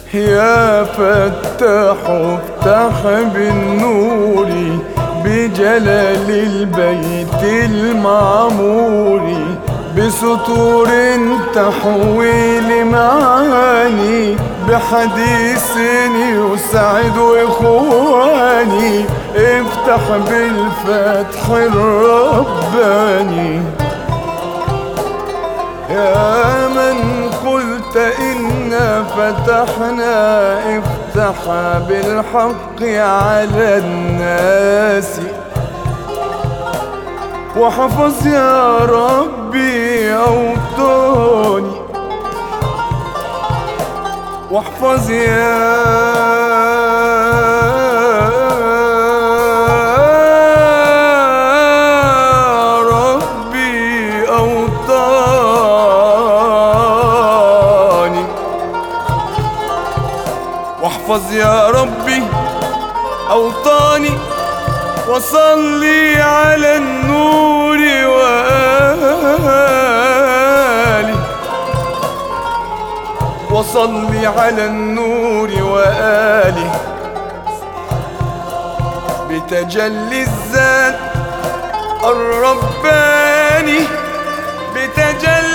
يا فتاح افتح بالنور بجلال البيت المعمور، بسطور تحوي لمعاني، بحديث يسعد إخواني. افتح بالفتح الرباني. يا من قلت إنا فتحنا، افتح بالحق على الناس، واحفظ يا ربي أوطاني، واحفظ يا ربي أوطاني، واحفظ يا ربي أوطاني. وصلي على النور وآله، وصلي على النور وآله، بتجلي الذات الرباني، بتجلي